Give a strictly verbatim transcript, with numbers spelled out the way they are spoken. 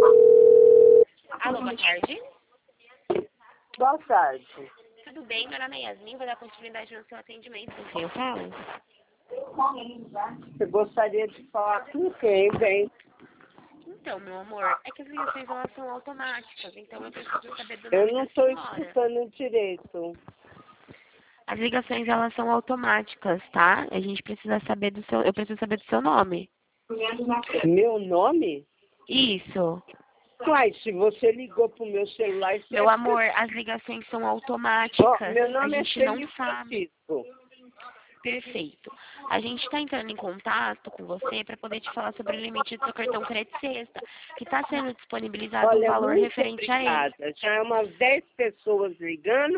Alô, boa tarde. Boa tarde. Tudo bem? Meu nome é Yasmin, vou dar continuidade no seu atendimento. Com quem eu falo? Você gostaria de falar com quem, bem? Então, meu amor, é que as ligações elas são automáticas, então eu preciso saber do Eu nome não da estou senhora. escutando direito. As ligações elas são automáticas, tá? A gente precisa saber do seu, eu preciso saber do seu nome. Meu nome? Isso. Uai, se você ligou pro meu celular... Você Meu é amor, as ligações são Ó, automáticas. meu A nome é gente não Felipe sabe. Francisco. Perfeito. A gente está entrando em contato com você para poder te falar sobre o limite do seu cartão crédito sexta, que está sendo disponibilizado um Olha, valor muito referente a ele. obrigada. Já é umas dez pessoas ligando.